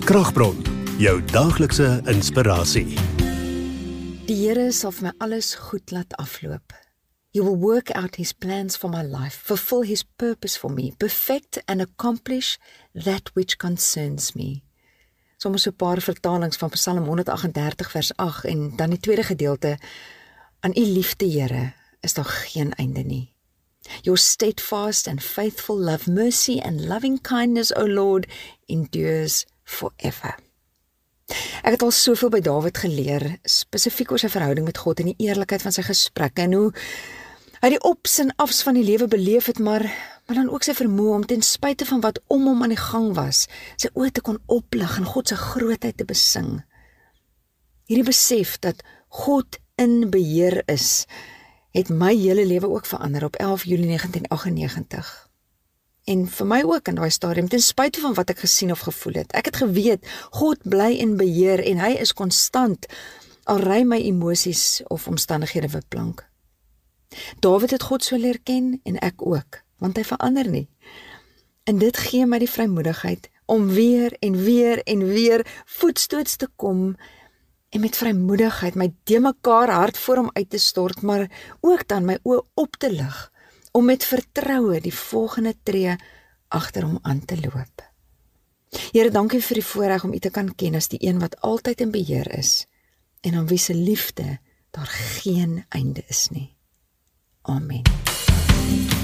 Kragbron, jou daaglikse inspirasie. Die Here sal vir my alles goed laat afloop. He will work out his plans for my life, fulfill his purpose for me, perfect and accomplish that which concerns me. Soms so 'n paar vertalings van Psalm 138 vers 8 en dan die tweede gedeelte, aan u liefde, Here, is daar geen einde nie. Your steadfast and faithful love, mercy and loving kindness, O Lord, endures forever. Ek het al soveel by Dawid geleer, spesifiek oor sy verhouding met God en die eerlikheid van sy gesprekke en hoe hy die ups en afs van die lewe beleef het, maar dan ook sy vermoë om ten spyte van wat om hom aan die gang was, sy oë te kon oplig en God se grootheid te besing. Hierdie besef dat God in beheer is, het my hele lewe ook verander op 11 Julie 1998. En vir my ook in daai stadium, ten spyte van wat ek gesien of gevoel het. Ek het geweet, God bly in beheer en hy is konstant, al ry my emosies of omstandighede wiplank. Dawid het God so leer ken en ek ook, want hy verander nie. En dit gee my die vrymoedigheid om weer en weer en weer voetstoots te kom en met vrymoedigheid my de mekaar hart voor hom uit te stort, maar ook dan my oë op te lig, om met vertroue die volgende tree agter hom aan te loop. Here, dankie vir die voorreg om u te kan ken as die een wat altyd in beheer is, en aan wie se liefde daar geen einde is nie. Amen.